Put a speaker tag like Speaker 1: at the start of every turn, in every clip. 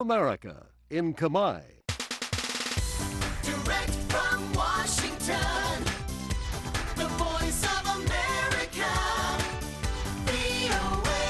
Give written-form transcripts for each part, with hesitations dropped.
Speaker 1: America in Khmer.
Speaker 2: Direct from Washington, the voice of America, VOA.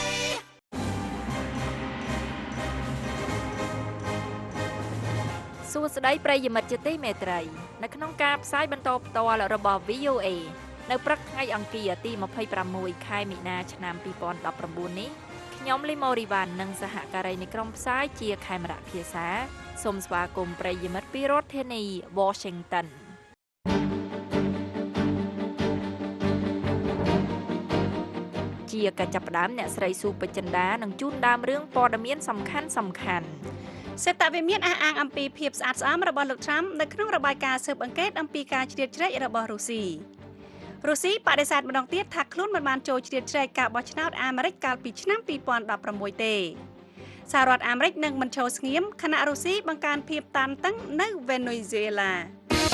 Speaker 3: សួស្តីប្រិយមិត្តជាទីមេត្រីនៅក្នុងការផ្សាយបន្តផ្ទាល់របស់ VOA នៅព្រឹកថ្ងៃអង្គារទី26ខែមីនាឆ្នាំ2019នេះខ្ញុំលីម៉ូរីវ៉ាន់និងសហការីនៃក្រុមផ្សាយជាខេមរៈភាសាសូមស្វាគមន៍ប្រិយមិត្តពីរដ្ឋធានី Washington ជាការចាប់ផ្ដើមអ្នកស្រីស៊ូបចិន្តានឹងជូនដើមរឿងព័ត៌មានសំខាន់
Speaker 4: សេតវិមានអះអាងអំពីភាពស្អាតស្អំរបស់លោកTrumpនៅក្នុងរបាយការណ៍ស៊ើបអង្កេតអំពីការជ្រៀតជ្រែករបស់រុស្ស៊ីបដិសេធម្ដងទៀតថាខ្លួនមិនបានចូលជ្រៀតជ្រែកការបោះឆ្នោតអាមេរិកកាលពីឆ្នាំ2016ទេសហរដ្ឋអាមេរិកនឹងមិនឈរស្ងៀមខណៈរុស្ស៊ីបង្កើនភាពតានតឹងនៅវេណុយហ្ស៊ុយអេឡា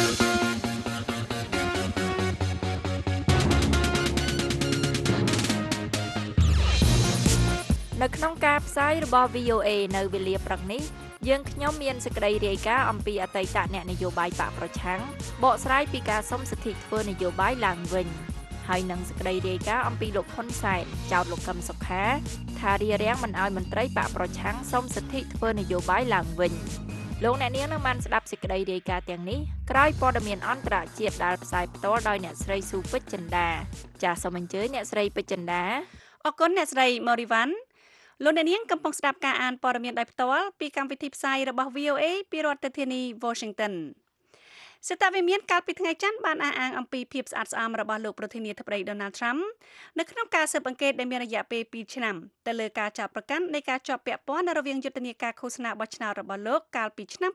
Speaker 3: នៅក្នុងការផ្សាយរបស់ VOA នៅវេលាព្រឹកនេះយើងខ្ញុំមានសេចក្តីរាយការណ៍អំពីអតីតអ្នកនយោបាយបកប្រឆាំងបកស្រាយពីការសុំសិទ្ធិធ្វើនយោបាយឡើងវិញហើយនឹងសេចក្តីរាយការណ៍អំពីលោកហ៊ុនសែនចោទលោកកឹមសុខាថារារាំងមិនឲ្យមន្ត្រីបកប្រឆាំងសុំសិទ្ធិធ្វើនយោបាយឡើងវិញលោកអ្នកនាងនឹងបានស្ដាប់សេចក្តីរាយការណ៍ទាំងនេះក្រោយព័ត៌មានអន្តរជាតិដែលផ្សាយផ្ទាល់ដោយអ្នកស្រីស៊ូពេជ្រចិន្តាចាសសូមអញ្ជើញអ្នកស្រីពេជ្រចិន្តា
Speaker 4: អរគុណអ្នកស្រីម៉ូរីវ៉ាន់លោកអ្នកនាងកំពុងស្ដាប់ការអានព័ត៌មានដោយផ្ទាល់ពីកម្មវិធីផ្សាយរបស់ VOA ពីរដ្ឋធានី Washington សេតវិមានកាលពីថ្ងៃច័ន្ទបានអះអាងអំពីភាពស្អាតស្អំរបស់លោកប្រធានាធិបតី Donald Trump នៅក្នុងការស៊ើបអង្កេតដែលមានរយៈពេល2ឆ្នាំទៅលើការចាប់ប្រកាន់នៃការជាប់ពាក់ព័ន្ធរវាងយុទ្ធនាការឃោសនាបោះឆ្នោតរបស់លោកកាលពីឆ្នាំ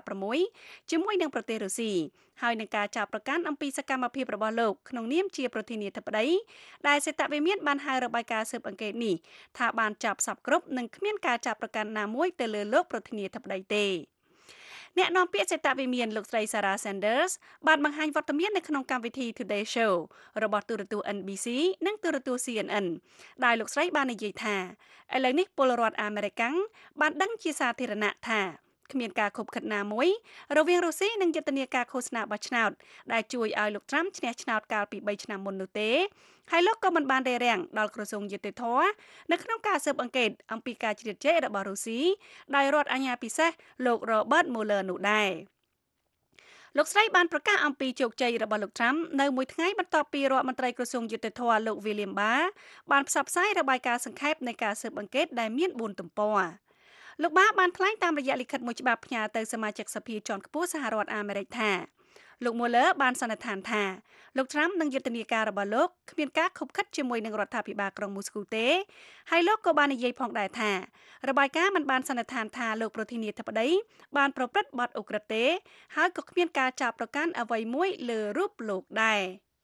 Speaker 4: 2016ជាមួយនឹងប្រទេសរុស្ស៊ីហើយនឹងការចាប់ប្រកាន់អំពីសកម្មភាពរបស់លោកក្នុងនាមជាប្រធានាធិបតីដែលសេតវិមានបានហៅរបាយការណ៍ស៊ើបអង្កេតនេះថាបានចាប់សពគ្រប់និងគ្មានការចាប់ប្រកាន់ណាមួយទៅលើលោកប្រធានាធិបតីទេអ្នកនាំពាក្យសេតវិមានលោកស្រី Sarah Sanders បានបង្ហាញវត្តមាននៅក្នុងកម្មវិធី Today Show របស់ទូរទស្សន៍ NBC និងទូរទស្សន៍ CNN ដែលលោកស្រីបាននិយាយថាឥឡូវនេះពលរដ្ឋអាមេរិកបានដឹងជាសាធារណៈថាគ្មានការខົບខិតណាមួយរវាងរុស្ស៊ីនិងយុទ្ធនាការឃោសនាបោះឆ្នោតដែលជួយឲ្យលោកTrumpឈ្នះឆ្នោតកាលពី3ឆ្នាំមុននោះទេហើយលោកក៏មិនបានរារាំងដល់ក្រសួងយុតិធម៌នៅក្នុងការស៊ើបអង្កេតអំពីការជ្រៀតជ្រែករបស់រុស្ស៊ីដោយរដ្ឋអាជ្ញាពិសេសលោក Robert Mueller នោះដែរលោកស្រីបានប្រកាសអំពីជោគជ័យរបស់លោក Trump នៅមួយថ្ងៃបន្ទាប់ពីរដ្ឋមន្ត្រីក្រសួងយុតិធម៌លោក William Barr បានផ្សព្វផ្សាយរបាយការណ៍សង្ខេបនៃការស៊ើបអង្កេតដែលមាន4ទំព័រលោកបាបានថ្លែងតាមរយៈលិខិតមួយច្បាប់ផ្ញើទៅសមាជិកសភាជាន់ខ្ពស់សហរដ្ឋអាមេរិកថាលោក Mueller បានសន្និដ្ឋានថាលោក Trump និងយុទ្ធនាការរបស់លោកគ្មានការខົບខិតជាមួយនឹងរដ្ឋាភិបាលក្រុងមូស្គូទេហើយលោកក៏បាននិយាយផងដែរថារបាយការណ៍មិនបានសន្និដ្ឋានថាលោកប្រធានាធិបតីបានប្រព្រឹត្តបទឧក្រិដ្ឋទេហើយក៏គ្មានការចាប់ប្រកាន់អ្វីមួយលើរូបលោកដែរ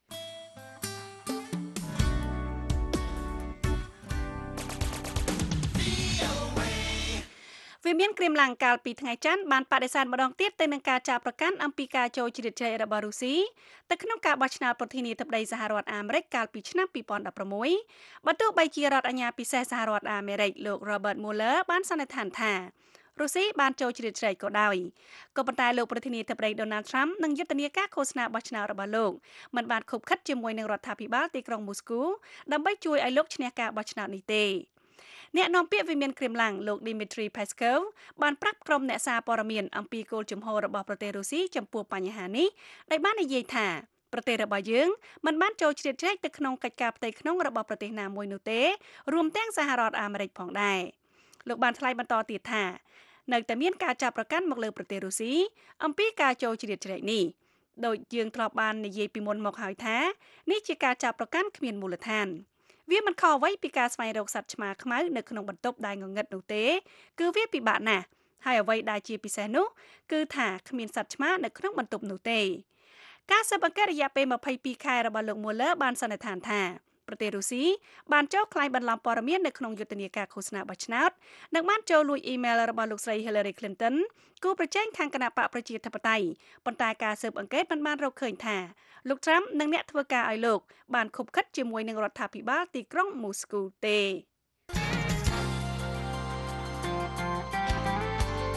Speaker 4: វាមានក្រៀមឡើងកាលពីថ្ងៃច័ន្ទបានបដិសេធម្ដងទៀតទៅនឹងការចាប់ប្រកាន់អំពីការចូលជ្រៀតជ្រែករបស់រុស្ស៊ីទៅក្នុងការបោះឆ្នោតប្រធានាធិបតីសហរដ្ឋអាមេរិកកាលពីឆ្នាំ2016បើទោះបីជារដ្ឋអាជ្ញាពិសេសសហរដ្ឋអាមេរិកលោក Robert Mueller បានសន្និដ្ឋានថារុស្ស៊ីបានចូលជ្រៀតជ្រែកក៏ដោយក៏ប៉ុន្តែលោកប្រធានាធិបតី Donald Trump និងយុទ្ធនាការឃោសនាបោះឆ្នោតរបស់លោកមិនបានខົບខិតជាមួយនឹងរដ្ឋាភិបាលទីក្រុងមូស្គូដើម្បីជួយឲ្យលោកឈ្នះការបោះឆ្នោតនេះទេអ្នកនាំពាក្យវិមានគ្រីមឡាំងលោក Dmitry Peskov បានប្រាប់ក្រុមអ្នកសារព័ត៌មានអំពីគោលជំហររបស់ប្រទេសរុស្ស៊ីចំពោះបញ្ហានេះដែលបាននិយាយថាប្រទេសរបស់យើងមិនបានចូលជ្រៀតជ្រែកទៅក្នុងកិច្ចការផ្ទៃក្នុងរបស់ប្រទេសណាមួយនោះទេរួមទាំងសហរដ្ឋអាមេរិកផងដែរលោកបានថ្លែងបន្តទៀតថានៅតែមានការចាប់ប្រកាន់មកលើប្រទេសរុស្ស៊ីអំពីការចូលជ្រៀតជ្រែកនេះដោយយើងធ្លាប់បាននិយាយពីមុនមកហើយថានេះជាការចាប់ប្រកាន់គ្មានមូលដ្ឋានវាមិនខុសអ្វីពីការស្វែងរកសត្វឆ្មាខ្មៅនៅក្នុងបន្ទប់ដែលងងឹតនោះទេគឺវាពិបាកណាស់ហើយអ្វីដែលជាពិសេសនោះគឺថាគ្មានសត្វឆ្មានៅក្នុងបន្ទប់នោះទេការស៊ើបអង្កេតរយៈពេល22ខែរបស់លោក Mueller បានសន្និដ្ឋានថាប្រទេសរុស្ស៊ីបានចូលក្លែងបន្លំព័ត៌មាននៅក្នុងយុទ្ធនាការឃោសនាបោះឆ្នោតនិងបានចូលលួចអ៊ីមែលរបស់លោកស្រី Hillary Clinton គូប្រជែងខាងគណបកប្រជាធិបតេយ្យប៉ុន្តែការស៊ើបអង្កេតមិនបានរកឃើញថាលោក Trump និងអ្នកធ្វើការឲ្យលោកបានខົບខិតជាមួយនឹងរដ្ឋាភិបាលទីក្រុងមូស្គូទេ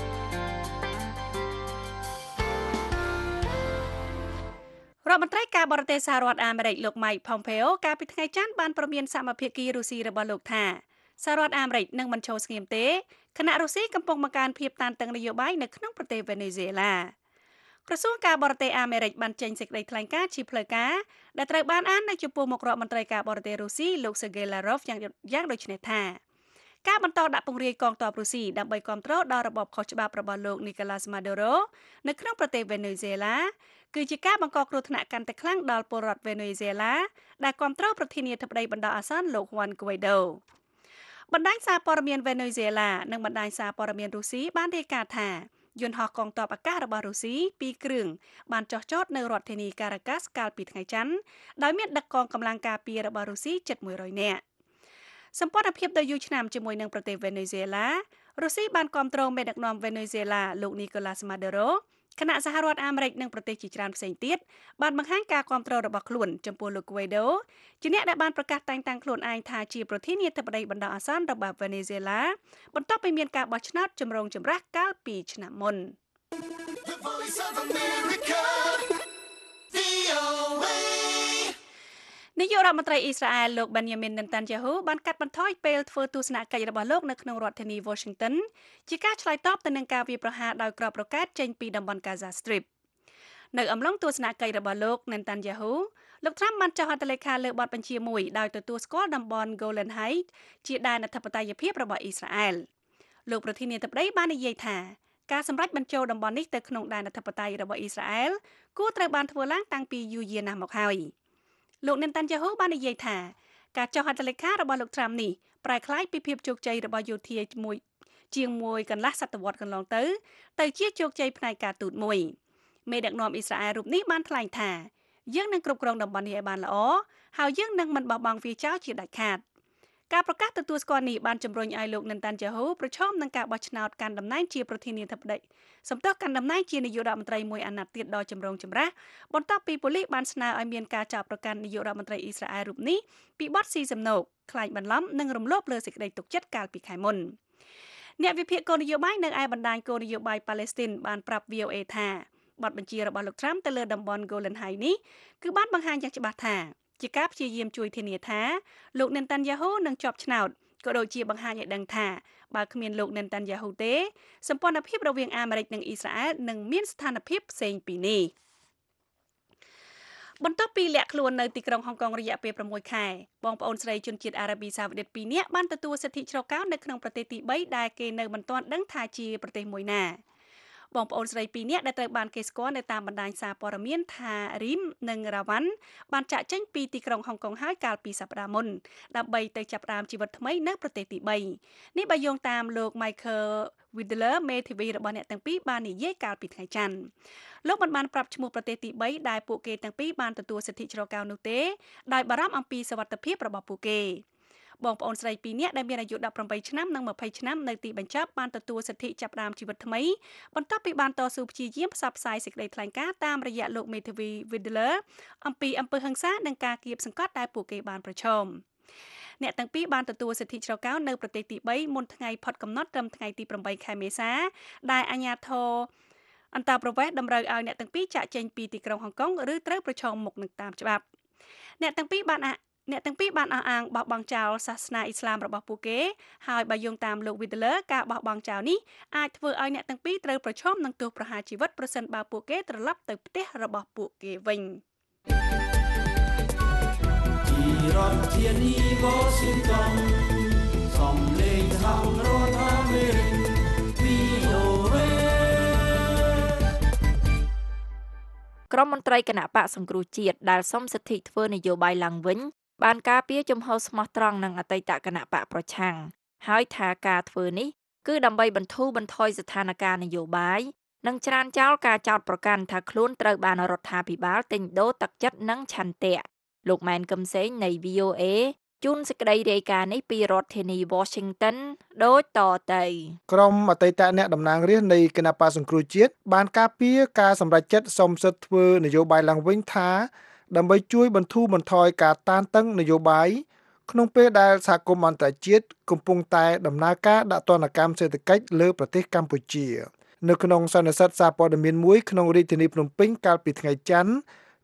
Speaker 4: រដ្ឋមន្ត្រីការបរទេសសហរដ្ឋអាមេរិកលោក Mike Pompeo កាលពីថ្ងៃច័ន្ទបានព្រមានសមភាគីរុស្ស៊ីរបស់លោកថាសហរដ្ឋអាមេរិកនឹងមិនឈរស្ងៀមទេខណៈរុស្ស៊ីកំពុងបង្កើនភាពតានតឹងនយោបាយនៅក្នុងប្រទេសវេណេស៊ុយអេឡាក្រសួងការបរទេសអាមេរិកបានចេញសេចក្តីថ្លែងការណ៍ជាផ្លូវការដែលត្រូវបានអាននៅចំពោះមុខរដ្ឋមន្ត្រីការបរទេសរុស្ស៊ីលោក Sergei Lavrov យ៉ាងដូចនេះថាការបន្តដាក់ពង្រាយកងទ័ពរុស្ស៊ីដើម្បីគ្រប់គ្រងដល់របបខុសច្បាប់របស់លោក Nicolas Maduro នៅក្នុងប្រទេសវេណេស៊ុយអេឡាគឺជាការបង្កគ្រោះថ្នាក់កាន់តែខ្លាំងដល់ពលរដ្ឋវេណេស៊ុយអេឡាដែលគ្រប់គ្រងប្រធានាធិបតីបណ្ដោះអាសន្នលោក Juan Guaido បណ្ដាញសារព័ត៌មានវេណេស៊ុយអេឡានិងបណ្ដាញសារព័ត៌មានរុស្ស៊ីបានរាយការណ៍ថាយន្តហោះកងទ័ពអាកាសរបស់រុស្ស៊ី2គ្រឿងបានចុះចតនៅរដ្ឋធានីការ៉ាកាសកាលពីថ្ងៃច័ន្ទដោយមានដឹកកងកម្លាំងការពាររបស់រុស្ស៊ីជិត100នាក់សម្ព័ន្ធភាពដ៏យូរឆ្នាំជាមួយនឹងប្រទេសវេណេស៊ុយអេឡារុស្ស៊ីបានគ្រប់គ្រងមេដឹកនាំវេណេស៊ុយអេឡាលោក Nicolas Maduro គណៈសហរដ្ឋអាមេរិកនិងប្រទេសជាច្រើនផ្សេងទៀតបានបង្ហាញការគ្រប់គ្រងរបស់ខ្លួនចំពោះលោក Guaido ជាអ្នកដែលបានប្រកាសតែងតាំងខ្លួនឯងថាជាប្រធានាធិបតីបណ្ដោះអាសន្នរបស់វេណេស៊ុយអេឡាបន្ទាប់ពីមានការបោះឆ្នោតចម្រូងចម្រាសកាលពីឆ្នាំមុន
Speaker 2: The voice of America, VOA.
Speaker 4: នាយករដ្ឋមន្ត្រីអ៊ីស្រាអែលលោក Benjamin Netanyahu បានកាត់បន្ថយពេលធ្វើទស្សនកិច្ចរបស់លោកនៅក្នុងរដ្ឋធានី Washington ជាការឆ្លើយតបទៅនឹងការវាយប្រហារដោយគ្រាប់រ៉ុកែតចេញពីតំបន់ Gaza Strip នៅអំឡុងទស្សនកិច្ចរបស់លោក Netanyahu លោក Trump បានចុះហត្ថលេខាលើបទបញ្ជាមួយដោយទទួលស្គាល់តំបន់ Golan Heights ជាដែនអធិបតេយ្យភាពរបស់អ៊ីស្រាអែលលោកប្រធានាធិបតីបាននិយាយថាការសម្រេចបញ្ចូលតំបន់នេះទៅក្នុងដែនអធិបតេយ្យរបស់អ៊ីស្រាអែលគួរត្រូវបានធ្វើឡើងតាំងពីយូរយារណាស់មកហើយលោក Netanyahu បាននិយាយថាការចុះហត្ថលេខារបស់លោក Trump នេះប្រែក្លាយពីភាពជោគជ័យរបស់យោធាជាងមួយកន្លះសតវត្សរ៍កន្លងទៅជាជោគជ័យផ្នែកការទូតមួយមេដឹកនាំអ៊ីស្រាអែលរូបនេះបានថ្លែងថាយើងនឹងគ្រប់គ្រងតំបន់នេះឲ្យបានល្អហើយយើងនឹងមិនបោះបង់វាចោលជាដាច់ខាតការប្រកាសទទួលស្គាល់នេះបានជំរុញឲ្យលោក Netanyahu ប្រឈមនឹងការបោះឆ្នោតកាន់តំណែងជាប្រធានាធិបតីសម្រាប់កាន់តំណែងជានាយករដ្ឋមន្ត្រីមួយអាណត្តិទៀតដ៏ចម្រូងចម្រាសបន្ទាប់ពីប៉ូលីសបានស្នើឲ្យមានការចាប់ប្រកាន់នាយករដ្ឋមន្ត្រីអ៊ីស្រាអែលរូបនេះពីបទស៊ីសំណូកក្លែងបន្លំនិងរំលោភលើសេចក្តីទុកចិត្តកាលពីខែមុនអ្នកវិភាគគោលនយោបាយនៅឯបណ្ដាញគោលនយោបាយប៉ាឡេស្ទីនបានប្រាប់ VOA ថាបទបញ្ជារបស់លោក Trump ទៅលើតំបន់ Golan Heights នេះគឺបានបង្ហាញយ៉ាងច្បាស់ថាជាការព្យាយាមជួយធានាថាលោក Netanyahu នឹងជាប់ឆ្នោតក៏ដូចជាបង្ហាញឲ្យដឹងថាបើគ្មានលោក Netanyahu ទេសម្ព័ន្ធភាពរវាងអាមេរិកនិងអ៊ីស្រាអែលនឹងមានស្ថានភាពផ្សេងពីនេះបន្ទាប់ពីលាក់ខ្លួននៅទីក្រុងហុងកុងរយៈពេល6ខែបងប្អូនស្រីជនជាតិអារ៉ាប៊ីសាអូឌីត2នាក់បានទទួលសិទ្ធិជ្រកកោននៅក្នុងប្រទេសទី3ដែលគេនៅមិនទាន់ដឹងថាជាប្រទេសមួយណាបងប្អូនស្រី2នាក់ដែលត្រូវបានគេស្គាល់នៅតាមបណ្ដាញសារព័ត៌មានថារីមនិងរ៉ាវ៉ាន់បានចាក់ចេញពីទីក្រុងហុងកុងហើយកាលពីសប្តាហ៍មុនដើម្បីទៅចាប់ផ្ដើមជីវិតថ្មីនៅប្រទេសទី3នេះបើយោងតាមលោក Michael Widler មេធាវីរបស់អ្នកទាំងពីរបាននិយាយកាលពីថ្ងៃច័ន្ទលោកបានប្រាប់ឈ្មោះប្រទេសទី3ដែលពួកគេទាំងពីរបានទទួលសិទ្ធិជ្រកកោននោះទេដោយបារម្ភអំពីសុវត្ថិភាពរបស់ពួកគេបងប្អូនស្រី2នាក់ដែលមានអាយុ18ឆ្នាំនិង20ឆ្នាំនៅទីបញ្ចប់បានទទួលសិទ្ធិចាប់ផ្ដើមជីវិតថ្មីបន្ទាប់ពីបានតស៊ូព្យាយាមផ្សព្វផ្សាយសេចក្តីថ្លែងការណ៍តាមរយៈលោកមេធាវី Widler អំពីអំពើហិង្សានិងការគៀបសង្កត់ដែលពួកគេបានប្រឈមអ្នកទាំងពីរបានទទួលសិទ្ធិជ្រកកោននៅប្រទេសទី3មុនថ្ងៃផុតកំណត់ត្រឹមថ្ងៃទី8ខែមេសាដែលអាជ្ញាធរអន្តរប្រវេសន៍តម្រូវឲ្យអ្នកទាំងពីរចាកចេញពីទីក្រុងហុងកុងឬត្រូវប្រឈមមុខនឹងតាមច្បាប់អ្នកទាំងពីរបានអះអាងបោះបង់ចោលសាសនាអ៊ីស្លាមរបស់ពួកគេហើយបើយោងតាមលោក Widler ការបោះបង់ចោលនេះអាចធ្វើឲ្យអ្នកទាំងពីរត្រូវប្រឈមនឹងទោសប្រហារជីវិតប្រសិនបើពួកគេត្រឡប់ទៅផ្ទះរបស់ពួកគេវិញ
Speaker 5: ពីរដ្ឋធានី Washington សំឡេងខាងរដ្ឋអាមេរិក VOA
Speaker 3: ក្រុមមន្ត្រីគណៈបកសង្គ្រោះជាតិដែលសុំសិទ្ធិធ្វើនយោបាយឡើងវិញបានការពារជំហរស្មោះត្រង់នឹងអតីតគណៈបកប្រឆាំងហើយថាការធ្វើនេះគឺដើម្បីបន្ធូរបន្ថយស្ថានភាពនយោបាយនិងច្រានចោលការចោទប្រកាន់ថាខ្លួនត្រូវបានរដ្ឋាភិបាលទិញដូរទឹកចិត្តនិងឆន្ទៈលោកម៉ែនកឹមសេងនៃ VOA ជូនសេចក្តីរាយការណ៍នេះពីរដ្ឋធានី Washington ដូចតទៅ
Speaker 6: ក្រុមអតីតអ្នកតំណាងរាស្ត្រនៃគណៈបក្សសង្គ្រោះជាតិបានការពារការសម្រេចចិត្តសុំសិទ្ធិធ្វើនយោបាយឡើងវិញថាដើម្បីជួយបន្ធូរបន្ថយការតានតឹងនយោបាយក្នុងពេលដែលសហគមន៍អន្តរជាតិកំពុងតែដំណើរការដាក់ទណ្ឌកម្មសេដ្ឋកិច្ចលើប្រទេសកម្ពុជានៅក្នុងសន្និសីទសារព័ត៌មានមួយក្នុងរាជធានីភ្នំពេញកាលពីថ្ងៃច័ន្ទ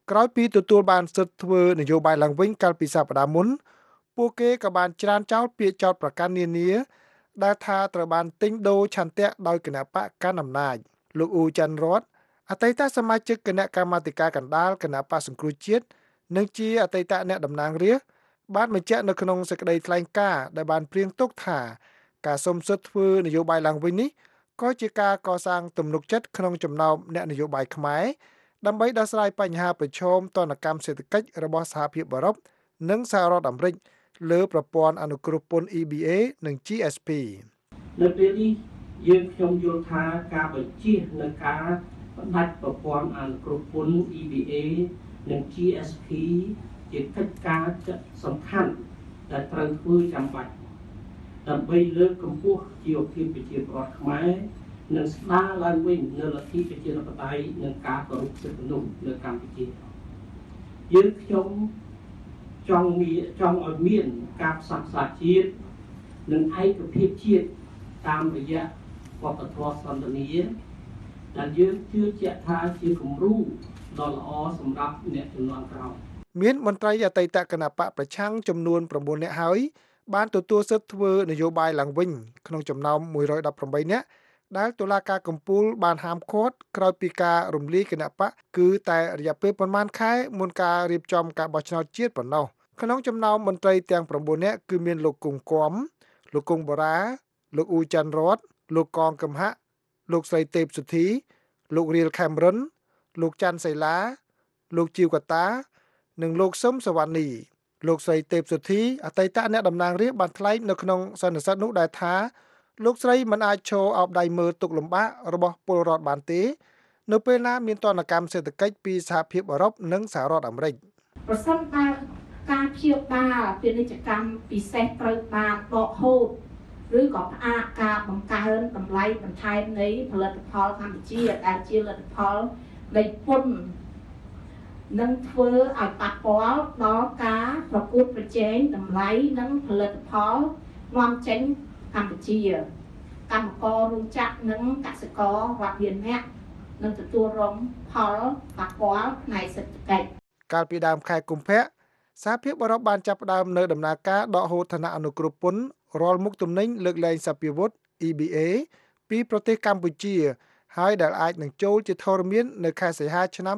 Speaker 6: ក្រោយពីទទួលបានសិទ្ធិធ្វើនយោបាយឡើងវិញកាលពីសប្តាហ៍មុនពួកគេក៏បានច្រានចោលពាក្យចោទប្រកាន់នានាដែលថាត្រូវបានទិញដូរឆន្ទៈដោយគណៈបកកណ្ដាលអំណាចលោកអ៊ូច័ន្ទរតអតីតសមាជិកគណៈកម្មាធិការកណ្ដាលគណៈបកសង្គ្រោះជាតិនិងជាអតីតអ្នកតំណាងរាស្ត្របានបញ្ជាក់នៅក្នុងសេចក្តីថ្លែងការណ៍ដែលបានព្រៀងទុកថាការសុំសិទ្ធិធ្វើនយោបាយឡើងវិញនេះក៏ជាការកសាងទំនុកចិត្តក្នុងចំណោមអ្នកនយោបាយខ្មែរដើម្បីដោះស្រាយបញ្ហាប្រឈមទណ្ឌកម្មសេដ្ឋកិច្ចរបស់សហភាពអឺរ៉ុបនិងសហរដ្ឋអាមេរិកលើប្រព័ន្ធអនុគ្រោះពន្ធ EBA និង GSP
Speaker 7: នៅពេលនេះយើងខ្ញុំយល់ថាការបញ្ជានៅការផ្ដាច់ប្រព័ន្ធអនុគ្រោះពន្ធ EBA និង GSP ជាកិច្ចការសំខាន់ដែលត្រូវធ្វើចាំបាច់ដើម្បីលើកកម្ពស់ជីវភាពប្រជាពលរដ្ឋខ្មែរនិងស្ដារឡើងវិញនូវលទ្ធិប្រជាធិបតេយ្យនិងការគោរពសិទ្ធិមនុស្សនៅកម្ពុជាយើងខ្ញុំចង់ឲ្យមានការផ្សះផ្សាជាតិនិងឯកភាពជាតិតាមរយៈវប្បធម៌សន្តិនិកដែលយើងជឿជាក់ថាជាគំរូដ៏ល្អសម្រាប់អ្នកជំនាន់ក្រោយ
Speaker 6: មានមន្ត្រីអតីតគណៈបកប្រឆាំងចំនួន9នាក់ហើយបានទទួលសិទ្ធិធ្វើនយោបាយឡើងវិញក្នុងចំណោម118នាក់ដែលតុលាការកំពូលបានហាមឃាត់ក្រោយពីការរំលាយគណៈបកគឺតែរយៈពេលប្រមាណខែមុនការរៀបចំការបោះឆ្នោតជាតិប៉ុណ្ណោះក្នុងចំណោមមន្ត្រីទាំង9នាក់គឺមានលោកគង់គំលោកគង់បូរ៉ាលោកអ៊ូច័ន្ទរតលោកកងកំហៈលោកស្រីទេពសុធីលោករៀលខេមរុនលោកច័ន្ទសីឡាលោកជីវកតានិងលោកសឹមសវណ្ណីលោកស្រីទេពសុធីអតីតអ្នកតំណាងរាស្ត្របានថ្លែងនៅក្នុងសន្និសីទនោះដែរថាលោកស្រីមិនអាចឈរអោបដៃមើលទុក្ខលំបាករបស់ពលរដ្ឋបានទេនៅពេលណាមានទណ្ឌកម្មសេដ្ឋកិច្ចពីសហភាពអឺរ៉ុបនិងសហរដ្ឋអាមេរិក
Speaker 8: ប្រសិនបើការព្យាបាលពាណិជ្ជកម្មពិសេសត្រូវបានដកហូតឬក៏ផ្អាកការបង្កើនតម្លៃបន្ថែមនៃផលិតផលកម្ពុជាដែលជាលទ្ធផលនៃពន្ធនឹងធ្វើឲ្យប៉ះពាល់ដល់ការប្រកួតប្រជែងតម្លៃនិងផលិតផលនាំចេញកម្ពុជាកម្មកររោងចក្រនិងកសិកររាប់លាននាក់នឹងទទួលរងផលប៉ះពាល់ផ្នែកសេដ្ឋកិច្ច
Speaker 6: កាលពីដើមខែកុម្ភៈសហភាពអឺរ៉ុបបានចាប់ផ្ដើមនៅដំណើរការដកហូតឋានៈអនុគ្រោះពន្ធរាល់មុខទំនិញលើកលែងសព្វាវុធ EBA ពីប្រទេសកម្ពុជាហើយដែលអាចនឹងចូលជាធរមាននៅខែសីហាឆ្នាំ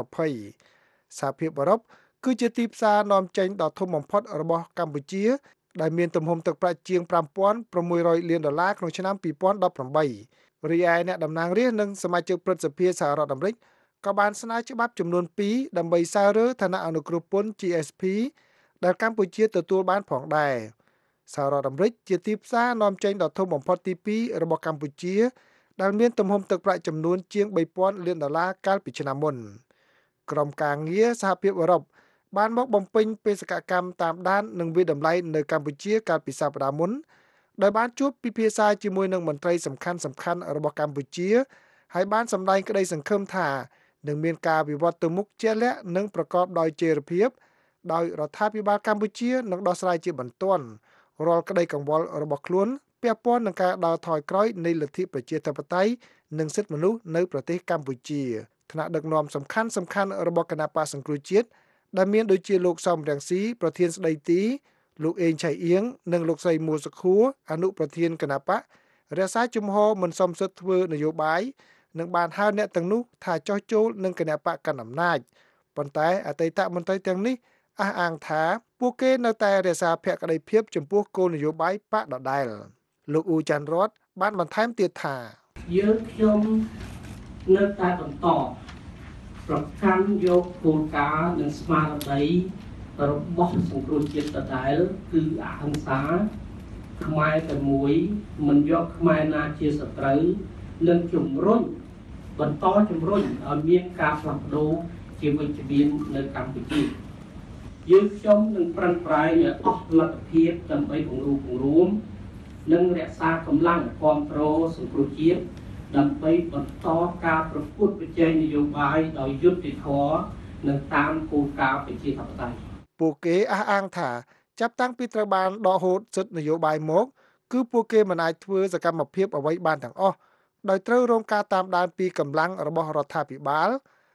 Speaker 6: 2020សហភាពអឺរ៉ុបគឺជាទីផ្សារនាំចេញដ៏ធំបំផុតរបស់កម្ពុជាដែលមានទំហំទឹកប្រាក់ជាង$5,600 លានក្នុងឆ្នាំ2018រីឯអ្នកតំណាងរាស្ត្រនិងសមាជិកព្រឹទ្ធសភាសហរដ្ឋអាមេរិកក៏បានស្នើច្បាប់ចំនួន2ដើម្បីសើរើឋានៈអនុគ្រោះពន្ធ GSP ដែលកម្ពុជាទទួលបានផងដែរសហរដ្ឋអាមេរិកជាទីផ្សារនាំចេញដ៏ធំបំផុតទី2របស់កម្ពុជាដែលមានទំហំទឹកប្រាក់ចំនួនជាង$3,000 លានកាលពីឆ្នាំមុនក្រុមការងារសហភាពអឺរ៉ុបបានមកបំពេញបេសកកម្មតាមដាននិងវិតម្លៃនៅកម្ពុជាកាលពីសប្តាហ៍មុនដោយបានជួបពិភាក្សាជាមួយនឹងមន្ត្រីសំខាន់ៗរបស់កម្ពុជាហើយបានសម្ដែងក្តីសង្ឃឹមថានឹងមានការវិវត្តទៅមុខជាក់លាក់និងប្រកបដោយចីរភាពដោយរដ្ឋាភិបាលកម្ពុជានឹងដោះស្រាយជាបន្ទាន់រាល់ក្តីកង្វល់របស់ខ្លួនពាក់ព័ន្ធនឹងការដើរថយក្រោយនៃលទ្ធិប្រជាធិបតេយ្យនិងសិទ្ធិមនុស្សនៅប្រទេសកម្ពុជាថ្នាក់ដឹកនាំសំខាន់ៗរបស់គណៈបក្សសង្គ្រោះជាតិដែលមានដូចជាលោកសំរងស៊ីប្រធានស្ដីទីលោកអេងឆៃអៀងនិងលោកស្រីមួសុខួរអនុប្រធានគណៈបករក្សាជំហរមិនសមសិទ្ធធ្វើនយោបាយនិងបានហៅអ្នកទាំងនោះថាចោះចូលនឹងគណៈបកកណ្ដាលអំណាចប៉ុន្តែអតីតមន្ត្រីទាំងនេះអះអាងថាពួកគេនៅតែរក្សាភក្តីភាពចំពោះគោលនយោបាយបកដដែលលោកអ៊ូច័ន្ទរតបានបន្ថែមទៀតថា
Speaker 7: យើងខ្ញុំនៅតែបន្តប្រកាន់យកគោលការណ៍និងស្មារតីរបស់សង្គ្រោះជាតិដដែលគឺអហិង្សាខ្មែរតែមួយមិនយកខ្មែរណាជាសត្រូវនិងបន្តជំរុញឲ្យមានការផ្លាស់ប្ដូរជាវិជ្ជមាននៅកម្ពុជាយើងខ្ញុំនឹងប្រឹងប្រែងឲ្យអស់លទ្ធភាពដើម្បីពង្រួមនិងរក្សាកម្លាំងគ្រប់គ្រងសង្គ្រោះជាតិដើម្បីបន្តការប្រកួតប្រជែងនយោបាយដោយយុត្តិធម៌និងតាមគោលការណ៍ប្រជាធិបតេយ្យ
Speaker 6: ពួកគេអះអាងថាចាប់តាំងពីត្រូវបានដកហូតសិទ្ធិនយោបាយមកគឺពួកគេមិនអាចធ្វើសកម្មភាពអ្វីបានទាំងអស់ដោយត្រូវរងការតាមដានពីកម្លាំងរបស់រដ្ឋាភិបាល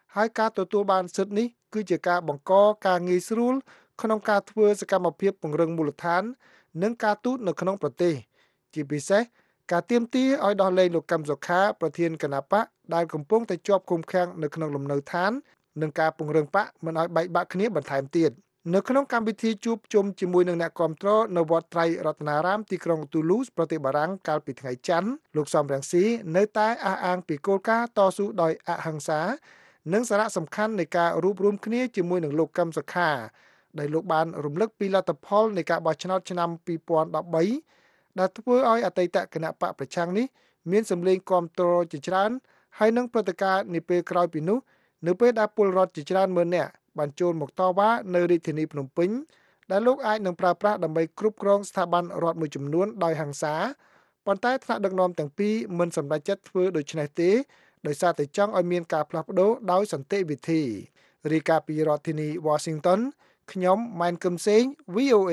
Speaker 6: ហើយការទទួលបានសិទ្ធិនេះគឺជាការបង្កការងាយស្រួលក្នុងការធ្វើសកម្មភាពពង្រឹងមូលដ្ឋាននិងការទូតនៅក្នុងប្រទេសជាពិសេសការទាមទារឲ្យដោះលែងលោកកឹមសុខាប្រធានគណបកដែលកំពុងតែជាប់ឃុំឃាំងនៅក្នុងលំនៅឋាននិងការពង្រឹងបកមិនឲ្យបែកបាក់គ្នាបន្ថែមទៀតនៅក្នុងកម្មវិធីជួបជុំជាមួយនឹងអ្នកគាំទ្រនៅវត្តត្រៃរតនារាមទីក្រុងទូលូសប្រទេសបារាំងកាលពីថ្ងៃច័ន្ទលោកសំរងស៊ីនៅតែអះអាងពីគោលការណ៍តស៊ូដោយអហិង្សានិងសារៈសំខាន់នៃការរួបរวมគ្នាជាមួយនឹងលោកកឹមសុខាដែលលោកបានរំលឹកពីលទ្ធផលនៃការបោះឆ្នោតឆ្នាំ2013ដែលធ្វើឲ្យអតីតគណៈបកប្រឆាំងនេះមានសម្លេងគាំទ្រជាច្រើនហើយនឹងព្រឹត្តិការណ៍នាពេលក្រោយពីនោះនៅពេលដែលពលរដ្ឋជាច្រើនម៉ឺននាក់បានចូលមកតវ៉ានៅរាជធានីភ្នំពេញដែលលោកអាចនឹងប្រើប្រាស់ដើម្បីគ្រប់គ្រងស្ថាប័នរដ្ឋមួយចំនួនដោយហិង្សាប៉ុន្តែថ្នាក់ដឹកនាំទាំងពីរមិនសម្រេចចិត្តធ្វើដូច្នេះទេដោយសារតែចង់ឲ្យមានការផ្លាស់ប្ដូរដោយសន្តិវិធីរាយការណ៍ពីរដ្ឋធានី Washington ខ្ញុំម៉ែនកឹមសេង VOA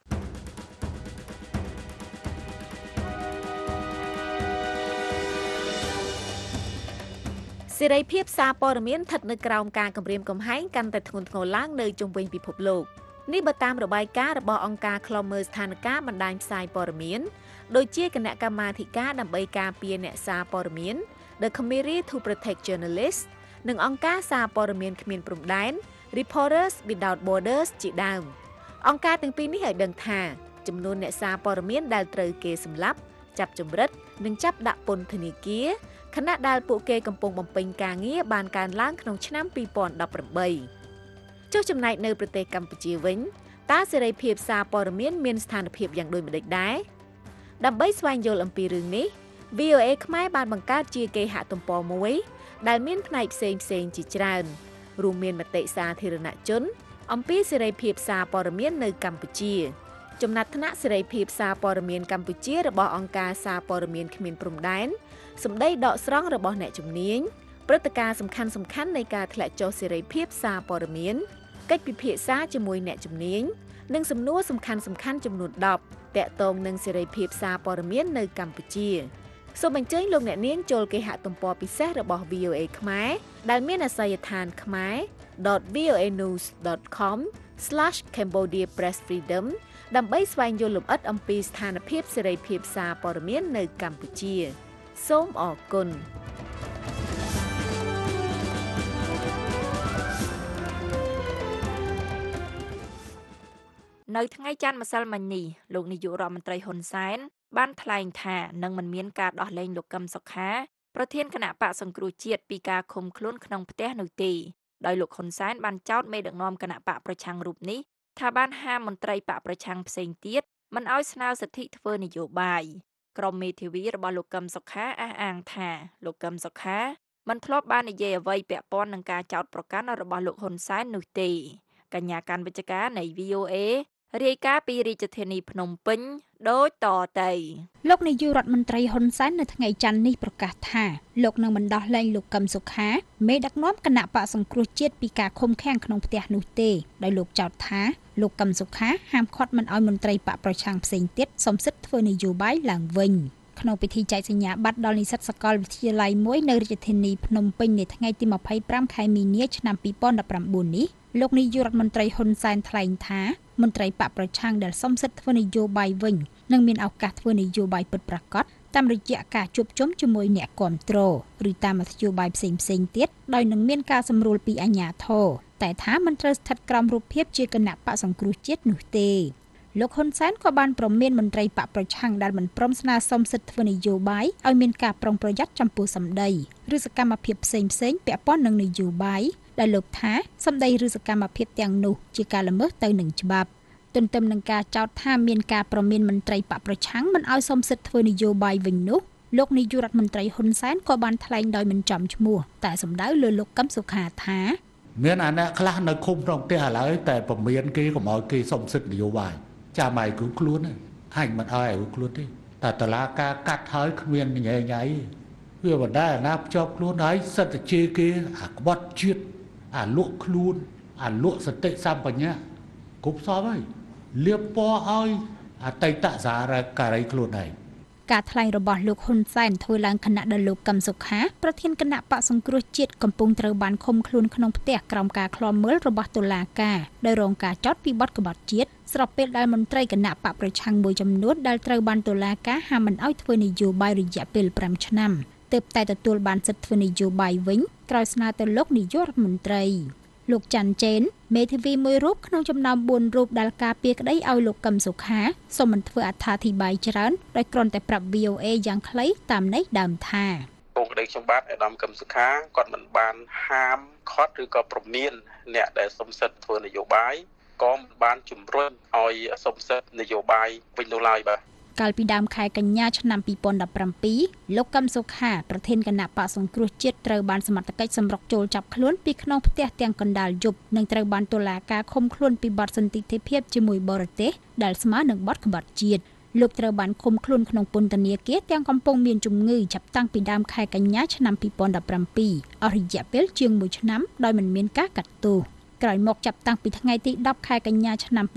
Speaker 3: សេរីភាពសារព័ត៌មានស្ថិតនៅក្រោមការគំរាមកំហែងកាន់តែធ្ងន់ធ្ងរឡើងនៅជុំវិញពិភពលោកនេះបើតាមរបាយការណ៍របស់អង្គការឃ្លាំមើលស្ថានភាពបណ្ដាញផ្សាយព័ត៌មានដូចជាគណៈកម្មាធិការដើម្បីការពារអ្នកសារព័ត៌មាន The Committee to Protect Journalists និងអង្គការសារព័ត៌មានគ្មានព្រំដែន Reporters Without Borders ជាដើមអង្គការទាំងពីរនេះឲ្យដឹងថាចំនួនអ្នកសារព័ត៌មានដែលត្រូវគេសម្លាប់ចាប់ចម្រិតនិងចាប់ដាក់ពន្ធនាគារខណៈដែលពួកគេកំពុងបំពេញការងារបានកើនឡើងក្នុងឆ្នាំ2018ចុះចំណែកនៅប្រទេសកម្ពុជាវិញតើសេរីភាពសារព័ត៌មានមានស្ថានភាពយ៉ាងដូចម្តេចដែរដើម្បីស្វែងយល់អំពីរឿងនេះ VOA ខ្មែរបានបង្កើតជាគេហទំព័រមួយដែលមានផ្នែកផ្សេងៗជាច្រើនរួមមានមតិសាធារណជនអំពីសេរីភាពសារព័ត៌មាននៅកម្ពុជាចំណាត់ថ្នាក់សេរីភាពសារព័ត៌មានកម្ពុជារបស់អង្គការសារព័ត៌មានគ្មានព្រំដែនសម្ដីដកស្រង់របស់អ្នកជំនាញព្រឹត្តិការណ៍សំខាន់ៗនៃការធ្លាក់ចុះសេរីភាពសារព័ត៌មានកិច្ចពិភាក្សាជាមួយអ្នកជំនាញនិងសំណួរសំខាន់ៗចំនួន10ទាក់ទងនឹងសេរីភាពសារព័ត៌មាននៅកម្ពុជាសូមអញ្ជើញលោកអ្នកនាងចូលគេហទំព័រពិសេសរបស់ VOA ខ្មែរដែលមានអាសយដ្ឋានkhmer.voanews.com/cambodiapressfreedom ដើម្បីស្វែងយល់លម្អិតអំពីស្ថានភាពសេរីភាពសារព័ត៌មាននៅកម្ពុជាសូមអរគុណនៅថ្ងៃច័ន្ទម្សិលមិញនេះលោកនាយករដ្ឋមន្ត្រីហ៊ុនសែនបានថ្លែងថានឹងមិនមានការដោះលែងលោកកឹមសុខាប្រធានគណៈបកសង្គ្រោះជាតិពីការឃុំខ្លួនក្នុងផ្ទះនោះទេដោយលោកហ៊ុនសែនបានចោទមេដឹកនាំគណៈបកប្រឆាំងរូបនេះថាបានហាមមន្ត្រីបកប្រឆាំងផ្សេងទៀតមិនឲ្យស្នើសិទ្ធិធ្វើនយោបាយក្រុមមេធាវីរបស់លោកកឹមសុខាអះអាងថាលោកកឹមសុខាមិនធ្លាប់បាននិយាយអ្វីពាក់ព័ន្ធនឹងការចោទប្រកាន់របស់លោកហ៊ុនសែននោះទេកញ្ញាកាន់វិជ្ជការនៃ VOA រាយការណ៍ពីរាជធានីភ្នំពេញដូចតទៅ
Speaker 9: លោកនាយករដ្ឋមន្ត្រីហ៊ុនសែននៅថ្ងៃច័ន្ទនេះប្រកាសថាលោកនឹងមិនដោះលែងលោកកឹមសុខាមេដឹកនាំគណៈបកសង្គ្រោះជាតិពីការឃុំឃាំងក្នុងផ្ទះនោះទេដោយលោកចោទថាលោកកឹមសុខាហាមឃាត់មិនឲ្យមន្ត្រីបកប្រឆាំងផ្សេងទៀតសំសិទ្ធធ្វើនយោបាយឡើងវិញក្នុងពិធីចែកសញ្ញាបត្រដល់និស្សិតសាកលវិទ្យាល័យមួយនៅរាជធានីភ្នំពេញនៅថ្ងៃទី25ខែមីនាឆ្នាំ2019នេះលោកនាយករដ្ឋមន្ត្រីហ៊ុនសែនថ្លែងថាមន្ត្រីបកប្រឆាំងដែលសំសិទ្ធធ្វើនយោបាយវិញនឹងមានឱកាសធ្វើនយោបាយពិតប្រាកដតាមរយៈការជួបជុំជាមួយអ្នកគាំទ្រឬតាមមធ្យោបាយផ្សេងៗទៀតដោយនឹងមានការសម្រួលពីអាជ្ញាធរតែថាមិនត្រូវស្ថិតក្រោមរូបភាពជាគណៈបកសង្គ្រោះជាតិនោះទេលោកហ៊ុនសែនក៏បានព្រមានមន្ត្រីបកប្រឆាំងដែលមិនព្រមស្នើសុំសិទ្ធិធ្វើនយោបាយឲ្យមានការប្រុងប្រយ័ត្នចំពោះសម្ដីឬសកម្មភាពផ្សេងៗពាក់ព័ន្ធនឹងនយោបាយដែលលោកថាសម្ដីឬសកម្មភាពទាំងនោះជាការល្មើសទៅនឹងច្បាប់ទន្ទឹមនឹងការចោទថាមានការព្រមានមន្ត្រីបកប្រឆាំងមិនឲ្យសុំសិទ្ធិធ្វើនយោបាយវិញនោះលោកនាយករដ្ឋមន្ត្រីហ៊ុនសែនក៏បានថ្លែងដោយមិនចំឈ្មោះតែសម្ដៅលើលោកកឹមសុខាថា
Speaker 10: មានអាអ្នកខ្លះនៅឃុំក្នុងផ្ទះឥឡូវតែព្រមានគេកុំឲ្យគេសុំសិទ្ធិនយោបាយចាំឲ្យគឺខ្លួនអញមិនឲ្យខ្លួនទេតែតឡាការកាត់ហើយគ្មានញ៉ៃញ៉ៃវាមិនដែរអាណាភ្ជាប់ខ្លួនហើយសិទ្ធិជាគេអាក្បត់ជាតិអាលក់ខ្លួនអាលក់សតិសម្បញ្ញាគប់សពហើយលៀបពណ៌ឲ្យអតីតសារការីខ្លួនឯង
Speaker 9: ការថ្លែងរបស់លោកហ៊ុនសែនធ្វើឡើងខណៈដែលលោកកឹមសុខាប្រធានគណៈបកសង្គ្រោះជាតិកំពុងត្រូវបានឃុំខ្លួនក្នុងផ្ទះក្រោមការឃ្លាំមើលរបស់តុលាការដោយរងការចោទពីបទក្បត់ជាតិស្របពេលដែលមន្ត្រីគណៈបកប្រឆាំងមួយចំនួនដែលត្រូវបានតុលាការហាមមិនឲ្យធ្វើនយោបាយរយៈពេល5ឆ្នាំទើបតែទទួលបានសិទ្ធិធ្វើនយោបាយវិញក្រោយស្នើទៅលោកនាយករដ្ឋមន្ត្រីលោកច័ន្ទជេនមេធាវីមួយរូបក្នុងចំណោម4រូបដែលការពារក្តីឲ្យលោកកឹមសុខាសូមមិនធ្វើអត្ថាធិប្បាយច្រើនដោយគ្រាន់តែប្រាប់ VOA យ៉ាងខ្លីតាមន័យដើមថា
Speaker 11: គោលក្តីខ្ញុំបាទអាដាមកឹមសុខាគាត់មិនបានហាមឃាត់ឬក៏ព្រមានអ្នកដែលសុំសិទ្ធិធ្វើនយោបាយក៏មិនបានជំរុញឲ្យសុំសិទ្ធិនយោបាយវិញនោះឡើយបាទ
Speaker 9: កាលពីដើមខែកញ្ញាឆ្នាំ2017លោកកឹមសុខាប្រធានគណៈបកសង្គ្រោះជាតិត្រូវបានសមត្ថកិច្ចសម្រុកចូលចាប់ខ្លួនពីក្នុងផ្ទះទាំងកណ្ដាលយប់និងត្រូវបានតុលាការឃុំខ្លួនពីបទសន្តិភាពជាមួយបរទេសដែលស្មើនឹងបទក្បត់ជាតិលោកត្រូវបានឃុំខ្លួនក្នុងពន្ធនាគារទាំងកំពុងមានជំងឺចាប់តាំងពីដើមខែកញ្ញាឆ្នាំ2017អស់រយៈពេលជាង1ឆ្នាំដោយមិនមានការកាត់ទោសក្រោយមកចាប់តាំងពីថ្ងៃទី10ខែកញ្ញាឆ្នាំ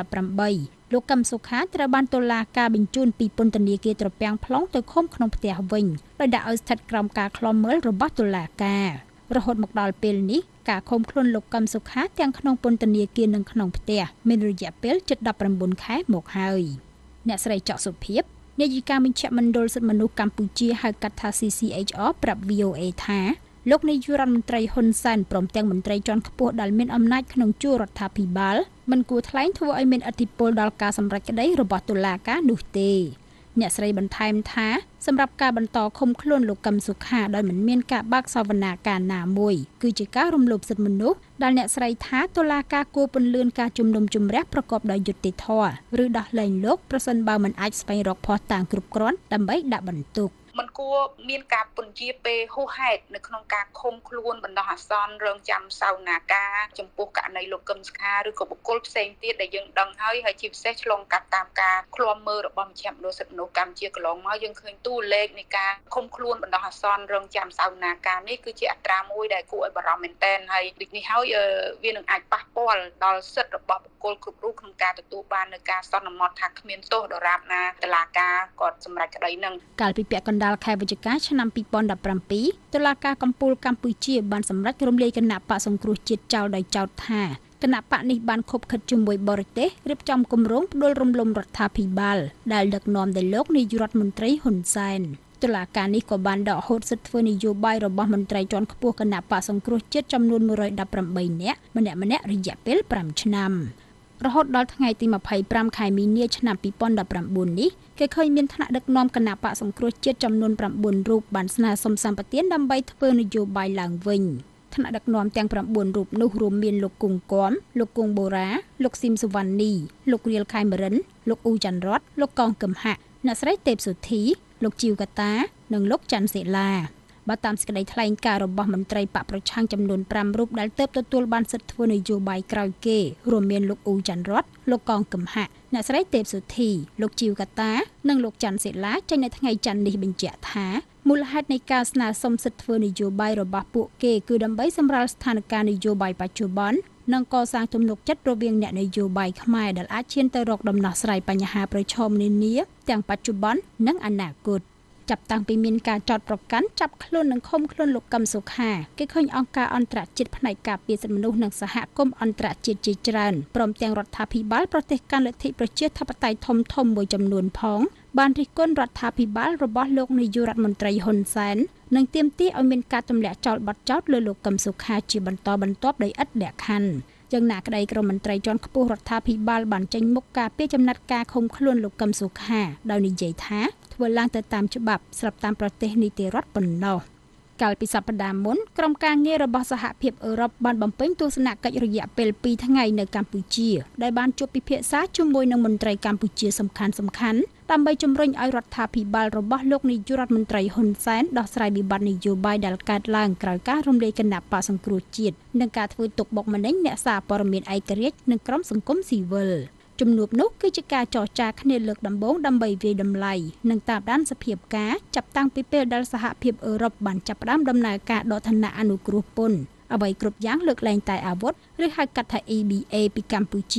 Speaker 9: 2018លោកកឹមសុខាត្រូវបានតុលាការបញ្ជូនពីពន្ធនាគារត្រពាំង plong ទៅឃុំក្នុងផ្ទះវិញដោយដាក់ឲ្យស្ថិតក្រោមការឃ្លាំមើលរបស់តុលាការរហូតមកដល់ពេលនេះការឃុំខ្លួនលោកកឹមសុខាទាំងក្នុងពន្ធនាគារនិងក្នុងផ្ទះមានរយៈពេលជិត19ខែមកហើយអ្នកស្រីច័កសុភីនាយិកាមជ្ឈមណ្ឌលសិទ្ធិមនុស្សកម្ពុជាហៅកាត់ថា CCHR ប្រាប់ VOA ថាលោកនាយករដ្ឋមន្ត្រីហ៊ុនសែនព្រមទាំងមន្ត្រីជាន់ខ្ពស់ដែលមានអំណាចក្នុងជួររដ្ឋាភិបាលមិនគួរថ្លែងធ្វើឲ្យមានឥទ្ធិពលដល់ការសម្រេចក្តីរបស់តុលាការនោះទេអ្នកស្រីបន្ថែមថាសម្រាប់ការបន្តឃុំខ្លួនលោកកឹមសុខាដោយមិនមានការបើកសវនាការណាមួយគឺជាការរំលោភសិទ្ធិមនុស្សដែលអ្នកស្រីថាតុលាការគួរពន្យាការជំនុំជម្រះប្រកបដោយយុត្តិធម៌ឬដោះលែងលោកប្រសិនបើមិនអាចស្វែងរកភស្តុតាងគ្រប់គ្រាន់ដើម្បីដាក់បន្ទុក
Speaker 12: មិនគួរមានការពន្យាពេលហួសហេតុនៅក្នុងការឃុំខ្លួនបណ្ដោះអាសន្នរងចាំសវនាការចំពោះករណីលោកកឹមសុខាឬក៏បុគ្គលផ្សេងទៀតដែលយើងដឹងហើយជាពិសេសឆ្លងកាត់តាមការឃ្លាំមើលរបស់មជ្ឈមណ្ឌលសិទ្ធិមនុស្សកម្ពុជាកន្លងមកយើងឃើញតួលេខនៃការឃុំខ្លួនបណ្ដោះអាសន្នរងចាំសវនាការនេះគឺជាអត្រាមួយដែលគួរឲ្យបារម្ភមែនទែនហើយដូចនេះហើយវានឹងអាចប៉ះពាល់ដល់សិទ្ធិរបស់បុគ្គលគ្រប់រូបក្នុងការទទួលបាននូវការសន្មត់ថាគ្មានទោសដរាបណាតុលាការគាត់សម្រេចក្តីនឹង
Speaker 9: កាលពីពាក់កណ្ដាលខែវិច្ឆិកាឆ្នាំ2017តុលាការកំពូលកម្ពុជាបានសម្រេចរំលាយគណៈបកសង្គ្រោះជាតិចោលដោយចោទថាគណៈបកនេះបានខុបខិតជាមួយបរទេសរៀបចំគម្រោងផ្ដួលរំលំរដ្ឋាភិបាលដែលដឹកនាំដោយលោកនាយករដ្ឋមន្ត្រីហ៊ុនសែនតុលាការនេះក៏បានដកហូតសិទ្ធិធ្វើនយោបាយរបស់មន្ត្រីជាន់ខ្ពស់គណៈបកសង្គ្រោះជាតិចំនួន118នាក់ម្នាក់រយៈពេល5ឆ្នាំរហូតដល់ថ្ងៃទី25ខែមីនាឆ្នាំ2019នេះគេឃើញមានថ្នាក់ដឹកនាំគណៈបកសង្គ្រោះជាតិចំនួន9រូបបានស្នើសុំសម្បទានដើម្បីធ្វើនយោបាយឡើងវិញថ្នាក់ដឹកនាំទាំង9រូបនោះរួមមានលោកគង់គំលោកគង់បូរ៉ាលោកស៊ីមសុវណ្ណនីលោករៀលខៃមរិនលោកអ៊ូច័ន្ទរតលោកកងកឹមហៈអ្នកស្រីទេពសុធីលោកជីវកតានិងលោកច័ន្ទសិលាបើតាមសេចក្តីថ្លែងការណ៍របស់មន្ត្រីបកប្រឆាំងចំនួន5រូបដែលទើបទទួលបានសិទ្ធិធ្វើនយោបាយក្រោយគេរួមមានលោកអ៊ូច័ន្ទរតលោកកងកឹមហៈអ្នកស្រីទេពសុធីលោកជីវកតានិងលោកច័ន្ទសិលាចេញនៅថ្ងៃច័ន្ទនេះបញ្ជាក់ថាមូលហេតុនៃការស្នើសុំសិទ្ធិធ្វើនយោបាយរបស់ពួកគេគឺដើម្បីសម្រាលស្ថានភាពនយោបាយបច្ចុប្បន្ននិងកសាងទំនុកចិត្តរវាងអ្នកនយោបាយខ្មែរដែលអាចឈានទៅរកដំណោះស្រាយបញ្ហាប្រឈមនានាទាំងបច្ចុប្បន្ននិងអនាគតចាប់តាំងពីមានការចោទប្រកាន់ចាប់ខ្លួននិងឃុំខ្លួនលោកកឹមសុខាគេឃើញអង្គការអន្តរជាតិផ្នែកការពារសិទ្ធិមនុស្សនិងសហគមន៍អន្តរជាតិជាច្រើនព្រមទាំងរដ្ឋាភិបាលប្រទេសកាន់លទ្ធិប្រជាធិបតេយ្យធំមួយចំនួនផងបានរិះគន់រដ្ឋាភិបាលរបស់លោកនាយករដ្ឋមន្ត្រីហ៊ុនសែននិងទាមទារឲ្យមានការទម្លាក់ចោលបទចោទលើលោកកឹមសុខាជាបន្តបន្ទាប់ដោយឥតលក្ខខណ្ឌយ៉ាងណាក្តីក្រមមន្ត្រីជាន់ខ្ពស់រដ្ឋាភិបាលបានចេញមុខការពីចំណាត់ការឃុំខ្លួនលោកកឹមសុខាដោយនិយាយថាធ្វើឡើងទៅតាមច្បាប់ស្របតាមប្រទេសនីតិរដ្ឋប៉ុណ្ណោះកាលពីសប្តាហ៍មុនក្រុមការងាររបស់សហភាពអឺរ៉ុបបានបំពេញទស្សនកិច្ចរយៈពេល2ថ្ងៃនៅកម្ពុជាដែលបានជួបពិភាក្សាជាមួយនឹងមន្ត្រីកម្ពុជាសំខាន់ដើម្បីជំរុញឲ្យរដ្ឋាភិបាលរបស់លោកនាយករដ្ឋមន្ត្រីហ៊ុនសែនដោះស្រាយវិបត្តិនយោបាយដែលកើតឡើងក្រោយការរំលាយគណៈបកសង្គ្រោះជាតិនិងការធ្វើទុកបុកម្នេញអ្នកសារព័ត៌មានឯករាជ្យនិងក្រុមសង្គមស៊ីវិលជំនួបនោះគឺជាការចរចាគ្នាលើកដំបូងដើម្បីវាយតម្លៃនិងតាមដានសភាពការចាប់តាំងពីពេលដែលសហភាពអឺរ៉ុបបានចាប់ផ្ដើមដំណើរការដកឋានៈអនុគ្រោះពន្ធអ្វីគ្រប់យ៉ាងលើកលែងតែអាវុធឬហៅកាត់ថា EBA ពីកម្ពុជា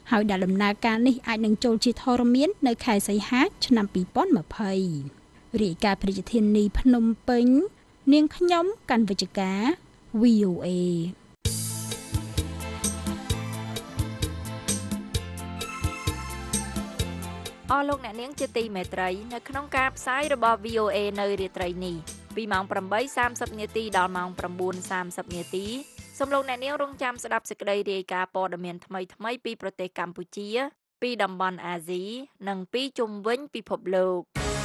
Speaker 9: ហើយដែលដំណើរការនេះអាចនឹងចូលជាធរមាននៅខែសីហាឆ្នាំ2020រាយការណ៍ប្រជាធានីភ្នំពេញនាងខ្ញុំកាន់វិជ្ជការ VOA
Speaker 3: អស់លោកអ្នកនាងជាទីមេត្រីនៅក្នុងការផ្សាយរបស់ VOA នៅរាត្រីនេះពីម៉ោង 8:30 នាទីដល់ម៉ោង 9:30 នាទីសូមលោកអ្នកនាងរងចាំស្ដាប់សេចក្តីរាយការណ៍ព័ត៌មានថ្មីៗពីប្រទេសកម្ពុជាពីតំបន់អាស៊ីនិងពីជុំវិញពិភពលោក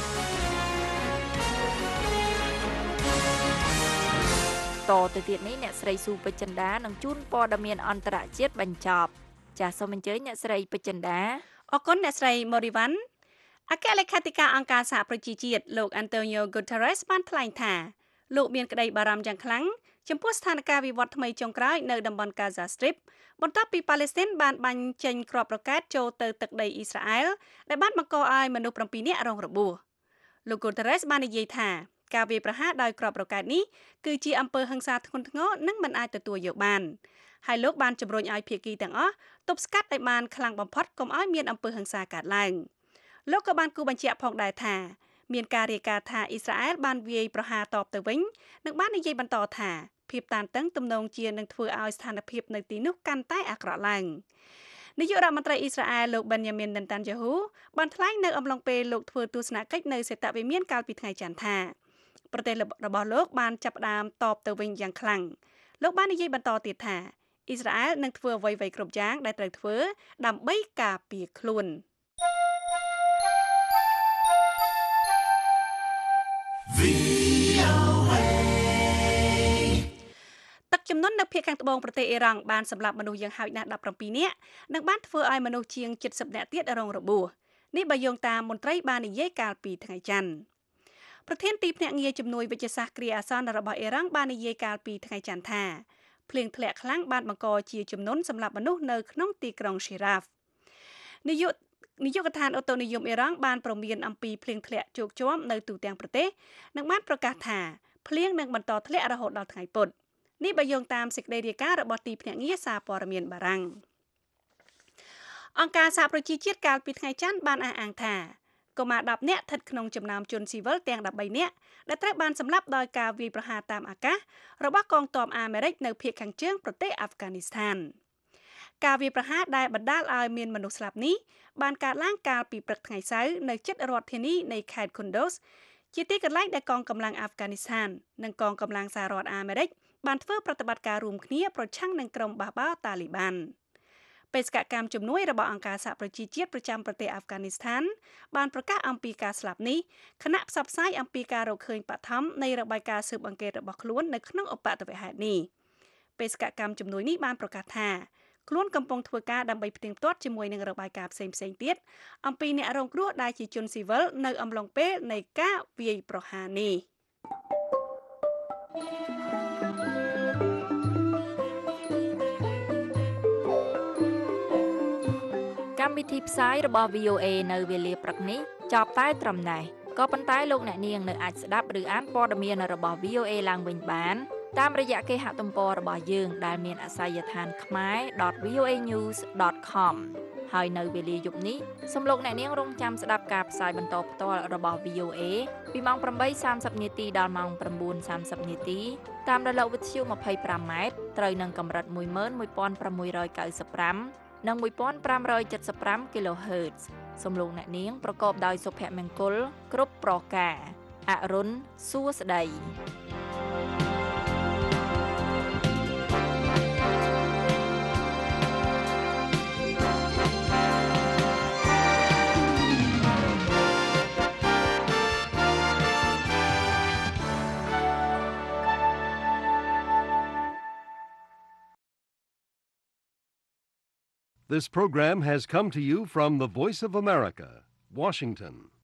Speaker 3: តទៅទៀតនេះអ្នកស្រីស៊ូពេជ្រចិន្តានឹងជូនព័ត៌មានអន្តរជាតិបញ្ចប់ចាសសូមអញ្ជើញអ្នកស្រីពេជ្រចិន្តា
Speaker 4: អរគុណអ្នកស្រីម៉ូរីវ៉ាន់អគ្គលេខាធិការអង្គការសហប្រជាជាតិលោក Antonio Guterres បានថ្លែងថាលោកមានក្តីបារម្ភយ៉ាងខ្លាំងចំពោះស្ថានភាពវិវត្តថ្មីចុងក្រោយនៅតំបន់ Gaza Strip បន្ទាប់ពីប៉ាឡេស្ទីនបានបាញ់ចេញគ្រាប់រ៉ុកែតចូលទៅទឹកដីអ៊ីស្រាអែលដែលបានបង្កឲ្យមនុស្ស7នាក់រងរបួសលោក Guterres បាននិយាយថាការវាយប្រហារដោយគ្រាប់រ៉ុកែតនេះគឺជាអំពើហិង្សាធ្ងន់ធ្ងរនិងមិនអាចទទួលយកបានហើយលោកបានជំរុញឲ្យភាគីទាំងអស់ទប់ស្កាត់ឲ្យបានខ្លាំងបំផុតកុំឲ្យមានអំពើហិង្សាកើតឡើងលោកក៏បានគូបញ្ជាក់ផងដែរថាមានការរាយការណ៍ថាអ៊ីស្រាអែលបានវាយប្រហារតបទៅវិញនិងបាននិយាយបន្តថាភាពតានតឹងទំនងជានឹងធ្វើឲ្យស្ថានភាពនៅទីនោះកាន់តែអាក្រក់ឡើងនាយករដ្ឋមន្ត្រីអ៊ីស្រាអែលលោក Benjamin Netanyahu បានថ្លែងនៅអំឡុងពេលលោកធ្វើទស្សនកិច្ចនៅសេតវិមានកាលពីថ្ងៃច័ន្ទថាប្រទេសរបស់លោកបានចាប់ផ្ដើមតបទៅវិញយ៉ាងខ្លាំងលោកបាននិយាយបន្តទៀតថាអ៊ីស្រាអែលនឹងធ្វើអ្វីៗគ្រប់យ៉ាងដែលត្រូវធ្វើដើម្បីការពារខ្លួនទឹកជំនន់នៅភាគខាងត្បូងប្រទេសអ៊ីរ៉ង់បានសម្លាប់មនុស្សយ៉ាងហោចណាស់17នាក់និងបានធ្វើឲ្យមនុស្សជាង70នាក់ទៀតរងរបួសនេះបើយោងតាមមន្ត្រីបាននិយាយកាលពីថ្ងៃច័ន្ទប្រធានទីភ្នាក់ងារជំនួយវិទ្យាសាស្ត្រគ្រាអាសន្នរបស់អ៊ីរ៉ង់បាននិយាយកាលពីថ្ងៃច័ន្ទថាភ្លៀងធ្លាក់ខ្លាំងបានបង្កជាជំនន់សម្រាប់មនុស្សនៅក្នុងទីក្រុង Shiraf នាយកដ្ឋានអូតូនិយមអ៊ីរ៉ង់បានព្រមានអំពីភ្លៀងធ្លាក់ជោគជាំនៅទូទាំងប្រទេសនិងបានប្រកាសថាភ្លៀងនឹងបន្តធ្លាក់រហូតដល់ថ្ងៃពុធនេះបើយោងតាមសេចក្តីរាយការណ៍របស់ទីភ្នាក់ងារសារព័ត៌មានបារាំងអង្គការសហប្រជាជាតិកាលពីថ្ងៃច័ន្ទបានអះអាងថាកុមារ10នាក់ស្ថិតក្នុងចំណោមជនស៊ីវិលទាំង13នាក់ដែលត្រូវបានសម្លាប់ដោយការវាយប្រហារតាមអាកាសរបស់កងទ័ពអាមេរិកនៅភាគខាងជើងប្រទេសអាហ្វហ្គានីស្ថានការវាយប្រហារដែលបណ្ដាលឲ្យមានមនុស្សស្លាប់នេះបានកើតឡើងកាលពីព្រឹកថ្ងៃសៅរ៍នៅជិតរដ្ឋធានីនៃខេត្ត Kunduz ជាទីកន្លែងដែលកងកម្លាំងអាហ្វហ្គានីស្ថាននិងកងកម្លាំងសហរដ្ឋអាមេរិកបានធ្វើប្រតិបត្តិការរួមគ្នាប្រឆាំងនឹងក្រុមបះបោរតាលីបានបេសកកម្មជំនួយរបស់អង្គការសហប្រជាជាតិប្រចាំប្រទេសអាហ្វហ្គានីស្ថានបានប្រកាសអំពីការស្លាប់នេះខណៈផ្សព្វផ្សាយអំពីការរកឃើញបឋមនៃរបាយការណ៍ស៊ើបអង្កេតរបស់ខ្លួននៅក្នុងឧបទ្ទវហេតុនេះបេសកកម្មជំនួយនេះបានប្រកាសថាខ្លួនកំពុងធ្វើការដើម្បីផ្ទៀងផ្ទាត់ជាមួយនឹងរបាយការណ៍ផ្សេងៗទៀតអំពីអ្នករងគ្រោះដែលជាជនស៊ីវិលនៅអំឡុងពេលនៃការវាយប្រហារនេះ
Speaker 3: កម្មវិធីផ្សាយរបស់ VOA នៅវេលាព្រឹកនេះចប់តែត្រឹមនេះក៏ប៉ុន្តែលោកអ្នកនាងនៅអាចស្ដាប់ឬអានព័ត៌មានរបស់ VOA ឡើងវិញបានតាមរយៈគេហទំព័ររបស់យើងដែលមានអាសយដ្ឋានkhmer.voanews.com ហើយនៅវេលាយប់នេះសូមលោកអ្នកនាងរងចាំស្ដាប់ការផ្សាយបន្តផ្ទាល់របស់ VOA ពីម៉ោង 8:30 នាទីដល់ម៉ោង 9:30 នាទីតាមរលកវិទ្យុ 25M ត្រូវនឹងកម្រិត 11695 និង 1575 kHz សូមលោកអ្នកនាងប្រកបដោយសុភមង្គលគ្រប់ប្រការអរុនសួស្តី
Speaker 1: This program has come to you from the Voice of America, Washington.